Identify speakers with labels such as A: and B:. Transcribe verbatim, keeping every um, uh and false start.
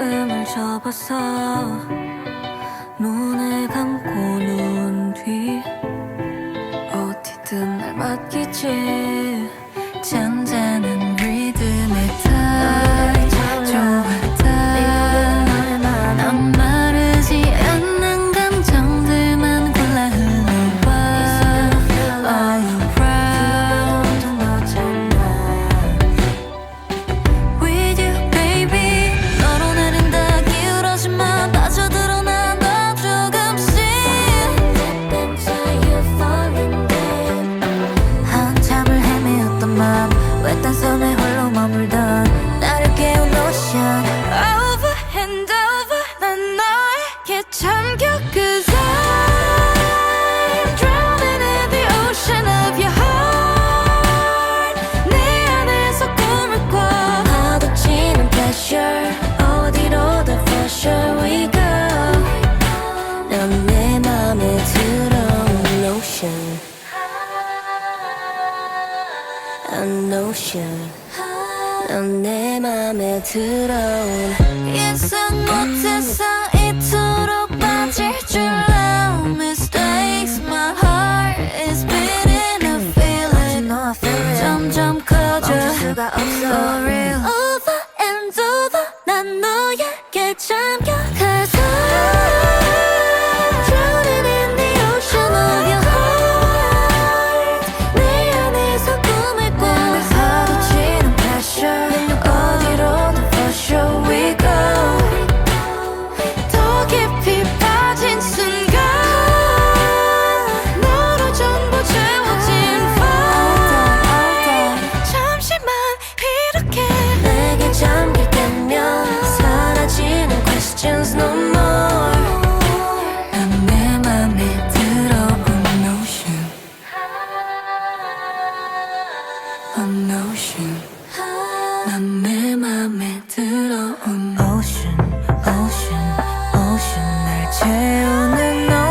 A: 마음을 접어서 눈을 감고 누운 뒤 어디든 날 맡기지. 잔잔한 리듬에 다 좋았다. 난 마르지 않는 감정들만 골라 흘러봐. All around With you baby. 너로 내린 다 기울어진 맘 빠져들어 난 너 조금씩. 한참을 헤매었던 맘 외딴 섬에 홀로 머물던 나를 깨운 ocean. Over and over 난 너에게 잠겨. Cause I'm drowning in the ocean of your heart. 내 안에서 꿈을 꿔 파도치는 pressure. 어디로든 for sure we go. 넌 내 맘에 들어온 ocean. An ocean. 넌 내 맘에 들어온 예상 못해서 이토록 빠질 줄 알아. Mistakes my heart is beating a feeling. 점점 커져 멈출 수가 없어. For real. Over and over 난 너에게 잠겨. Cause I'm drowning in the ocean of your heart. 내 안에서 꿈을 꿔 파도치는 pressure. 어디로든 for sure we go. 더 깊이 빠진 순간 너로 전부 채워진 vibe. 잠시만 이렇게 내게 잠길 때면 사라지는 questions no more. 난 내 맘에 들어온 ocean. An ocean. 난 내 맘에 들어온 ocean, ocean, ocean. 날 채우는 ocean.